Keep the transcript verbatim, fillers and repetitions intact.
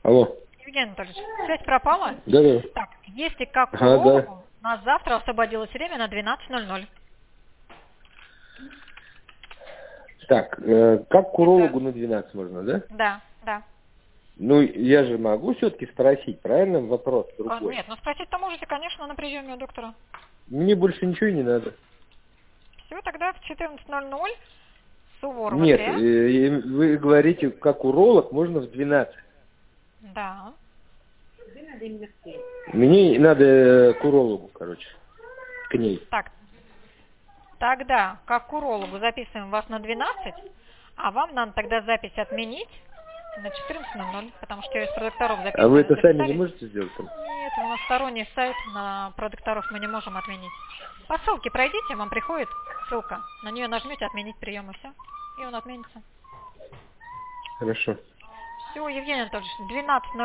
Алло. Евгений Анатольевич, связь пропала? Да, да. Так, если как Ага, урологу, у нас завтра освободилось время на двенадцать ноль ноль. Так, э, как к урологу на двенадцать можно, да? Да, да. Ну, я же могу все-таки спросить, правильно? Вопрос Ка- другой. Нет, ну спросить-то можете, конечно, на приеме у доктора. Мне больше ничего и не надо. Все, тогда в четырнадцать ноль ноль Суворова Нет, три. э, вы говорите, как уролог можно в двенадцать. Да. Мне надо э, к урологу, короче, к ней. Так, тогда как к урологу записываем вас на двенадцать, а вам надо тогда запись отменить на четырнадцать ноль ноль, потому что я из продукторов А вы записываю, это сами не записались. можете сделать? Там? Нет, у нас сторонний сайт, на продукторов мы не можем отменить. По ссылке пройдите, вам приходит ссылка. На нее нажмете «Отменить прием» и все. И он отменится. Хорошо. Все, Евгений Анатольевич, двенадцать ноль ноль.